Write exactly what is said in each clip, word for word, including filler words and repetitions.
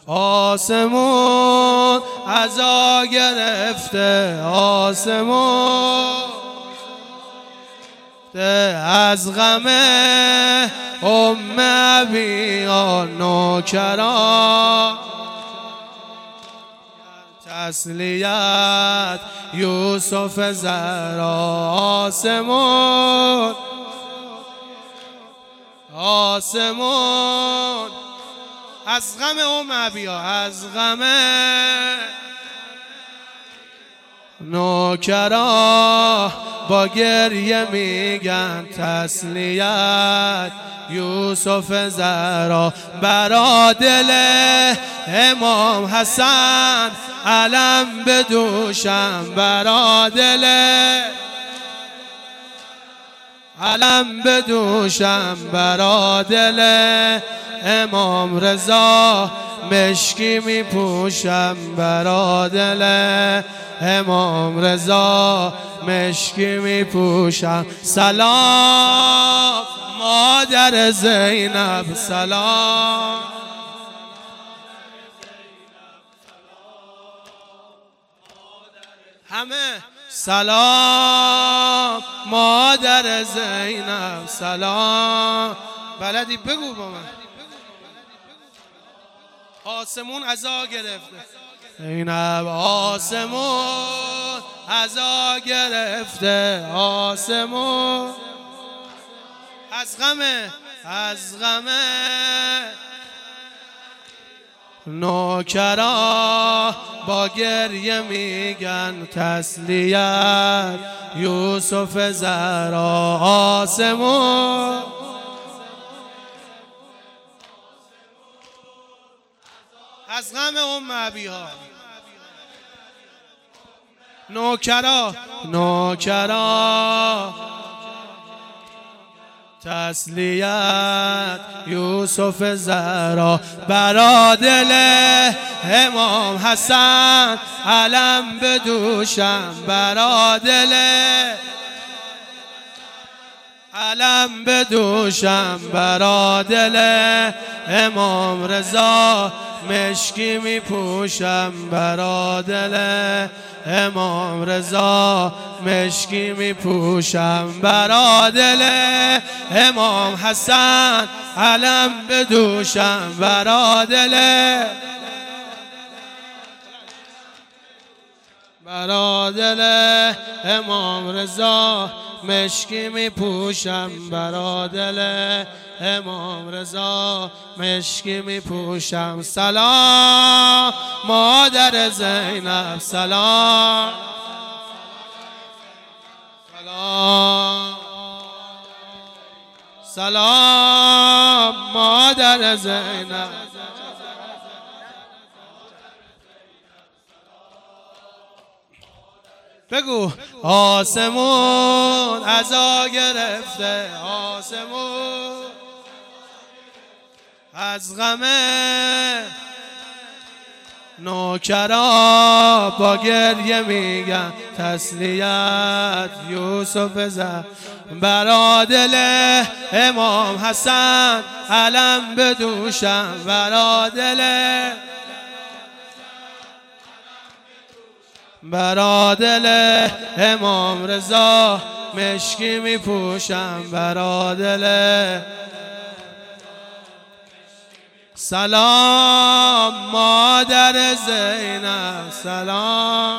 آسمون عزا گرفته، آسمون از غم ام ابیا نوکران، تسلیت یوسف زهرا. آسمون آسمون از غم ام ابیا، از غم نوکرا با گریه میگن تسلیت یوسف زهرا. برا دل امام حسن علم بدوشم، برا دل علم بدوشم، برا دل امام رضا مشکی می پوشم، برا دل امام رضا مشکی می پوشم. سلام مادر زینب، سلام همه، سلام مادر زینب، سلام. بلدی بگو با من. آسمون عزا گرفته زینب، آسمون عزا گرفته، آسمون از غمه، از غمه نوکرا با گریه میگن تسلیت یوسف زهرا. آسمون از غم ام ابیها نوکرا، نوکرا تسلیت یوسف زهرا. برا دل امام حسن علم بدوشم، برا دل علم بدوشم، برا دل امام رضا مشکی می پوشم، برا دل امام رضا مشکی می پوشم. برا دل امام حسن علم بدوشم، برا دل برا دل امام رضا مشکی می پوشم، برا دل امام رضا مشکی می پوشم. سلام مادر زینب، سلام سلام سلام مادر زینب. بگو آسمون عزا گرفته، آسمون از غم نوکرا با گریه میگن تسلیت یوسف زهرا. برا دل امام حسن علم بدوشم، برا دل برا دل امام رضا مشکی می پوشم، برا دل سلام مادر زینب، سلام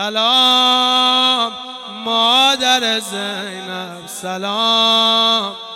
سلام مادر زینب، سلام